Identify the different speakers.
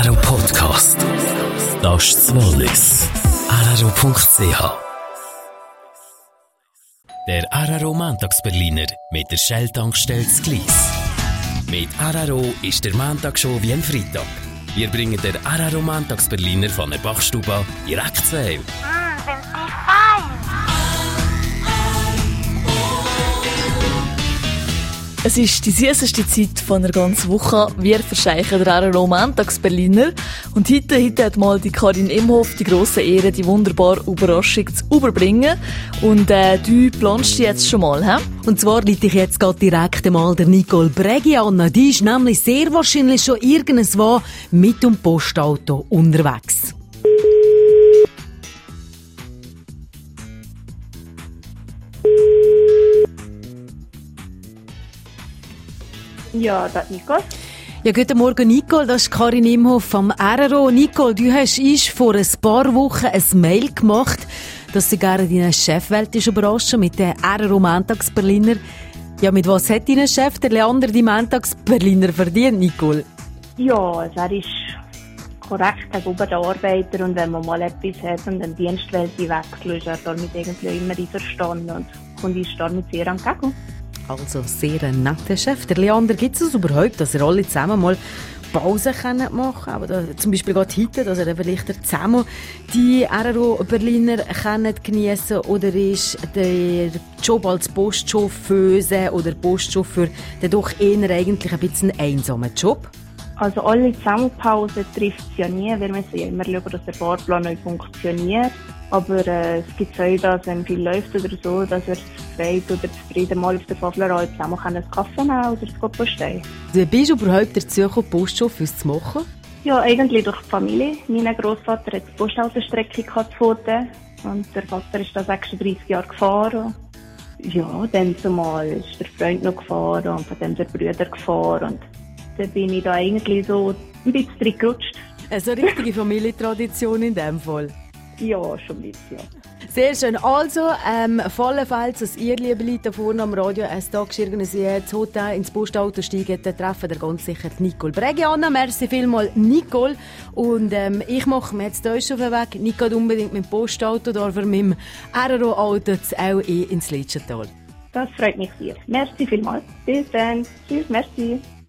Speaker 1: RRO Podcast. Das ist das Wallis. RRO.ch. Der RRO Montagsberliner mit der Shell-Tankstelle Gleis. Mit RRO ist der Montag schon wie ein Freitag. Wir bringen der RRO Montagsberliner von der Bachstube direkt zu Hause.
Speaker 2: Sind Sie fein?
Speaker 3: Es ist die süßeste Zeit von der ganzen Woche. Wir verscheichen der RRO Montagsberliner. Und heute hat mal die Karin Imhoff die grosse Ehre, die wunderbare Überraschung zu überbringen. Und du planst die jetzt schon mal, hä?
Speaker 4: Und zwar leite ich jetzt gerade direkt mal der Nicole Breggi an. Die ist nämlich sehr wahrscheinlich schon irgendwo mit dem Postauto unterwegs.
Speaker 5: Ja, das ist Nicole.
Speaker 4: Ja, guten Morgen, Nicole. Das ist Karin Imhoff vom RRO. Nicole, du hast vor ein paar Wochen ein Mail gemacht, dass du gerne deinen Chef überraschen mit den RRO Montagsberliner. Ja, mit was hat dein Chef, der Leander, die Montagsberliner verdient, Nicole?
Speaker 5: Ja, also er ist korrekt gegenüber den Arbeiter und wenn man mal etwas hat und den Dienstwelt wechselt, ist er damit irgendwie immer einverstanden und kommt uns damit sehr entgegen.
Speaker 4: Also sehr ein netter Chef. Der Leander, gibt es überhaupt, dass ihr alle zusammen mal Pause machen können? Aber zum Beispiel gerade heute, dass ihr vielleicht zusammen die RRO Berliner geniessen können? Oder ist der Job als Postchauffeuse oder Postchauffeur dann doch eher eigentlich ein bisschen ein einsamer Job?
Speaker 5: Also alle Zusammenpause trifft es ja nie. Wir müssen ja immer schauen, dass der Fahrplan neu funktioniert. Aber es gibt auch, dass wenn viel läuft oder so, dass er zweit oder zu dritte Mal auf der Fablerei zusammen einen Kaffee nehmen oder zu posten.
Speaker 4: Wie bist du überhaupt dazu gekommen, Postchauffeur zu machen?
Speaker 5: Ja, eigentlich durch die Familie. Mein Grossvater hat die Postautostrecke gehabt und der Vater ist da 36 Jahre gefahren. Ja, dann zumal ist der Freund noch gefahren und von dem der Brüder gefahren und dann bin ich da eigentlich so ein bisschen reingerutscht.
Speaker 4: Also eine richtige Familientradition in dem Fall.
Speaker 5: Ja, schon ein bisschen, ja.
Speaker 4: Sehr schön. Also, falls dass ihr, liebe Leute, da vorne am Radio einen Tag irgendwie ins Hotel, ins Postauto steigen, dann treffen ihr ganz sicher Nicole Breggi an. Merci vielmals, Nicole. Und ich mache mir jetzt euch auf den Weg. Nicht unbedingt mit dem Postauto, aber mit dem RRO-Auto zu LE ins Lietschental.
Speaker 5: Das freut mich sehr. Merci vielmals. Bis dann. Tschüss, merci.